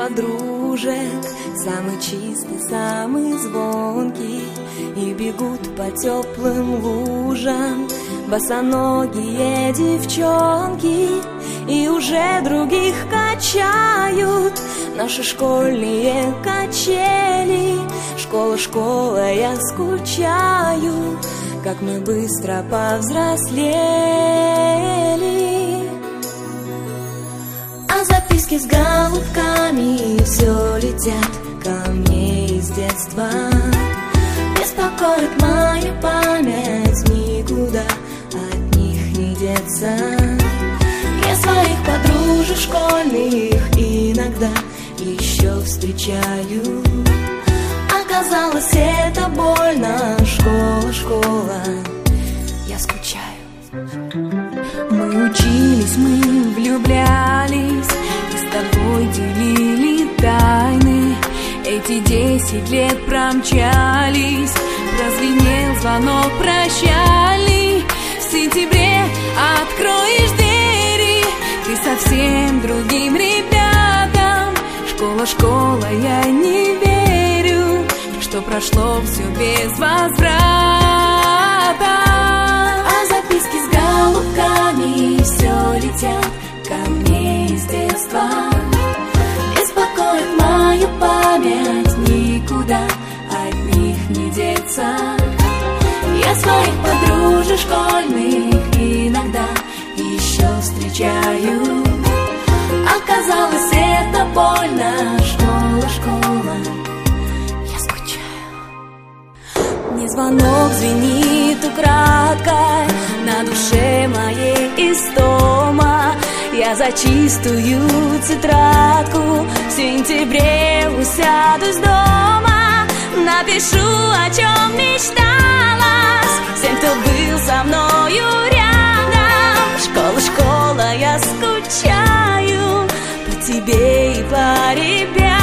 подружек, самый чистый, самый звонкий, и бегут по теплым лужам босоногие девчонки, и уже других качают наши школьные качели. Школа, школа, я скучаю, как мы быстро повзрослели. А записки с голубками все летят ко мне из детства. Беспокоит моя память, никуда от них не деться. Я своих подружек школьных иногда еще встречаю. Оказалось, это больно. Школа, школа, я скучаю. Мы учились, мы влюблялись, и с тобой делили тайны. Эти 10 лет промчались, прозвенел звонок прощальный. В сентябре откроешь двери ты совсем другим ребятам. Школа, школа, я не верю, что прошло все без возврата. А записки с голубками все летят ко мне из детства. Беспокоит мою память, никуда от них не деться. Я своих подружек школьных иногда еще встречаю. Оказалось, это больно. Школа, школа, я скучаю. Мне звонок звенит украдкой, на душе моей истома. Я за чистую тетрадку в сентябре усядусь дома. Напишу, о чем мечталась всем, кто был со мною рядом. Школа, школа, я скучаю по тебе и по ребятам.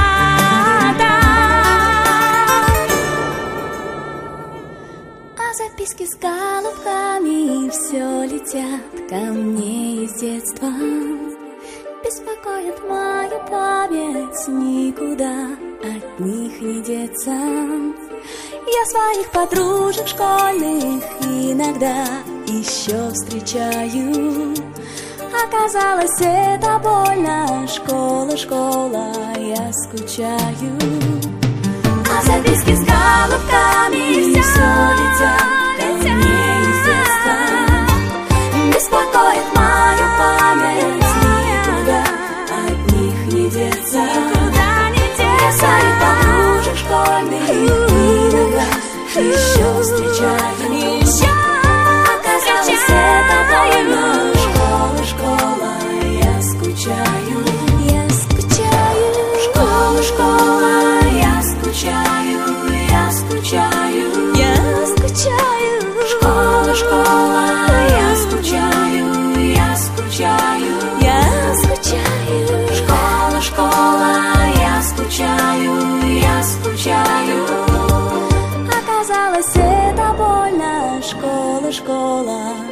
А записки с голубками все летят ко мне из детства. Беспокоит моя память, никуда от них не деться. Я своих подружек школьных иногда еще встречаю. Оказалось, это больно. Школа, школа, я скучаю. А записки с голубками все летят ко мне из детства. Беспокоит мою память, никуда от них не деться. Я своих подружек школьных иногда еще встречаю. Оказалось, это больно. Школа, школа, я скучаю. Я скучаю. Школа, школа, я скучаю. Я скучаю. Я скучаю. Школа, школа, я скучаю. Я скучаю. Я скучаю. Школа, школа, я скучаю. Я скучаю. Оказалось, это больно. Школа, школа.